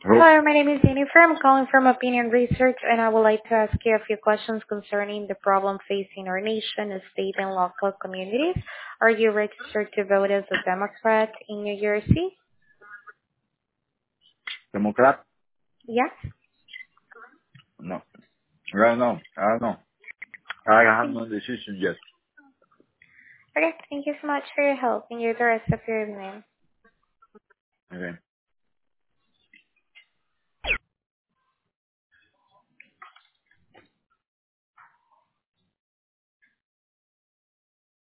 Hello? Hello, my name is Jennifer. I'm calling from Opinion Research, and I would like to ask you a few questions concerning the problem facing our nation, state, and local communities. Are you registered to vote as a Democrat in New Jersey? Democrat? Yes. No. I don't know. I don't know. I have Thank- no decision yet. Okay, thank you so much for your help. Enjoy the rest of your evening. Okay.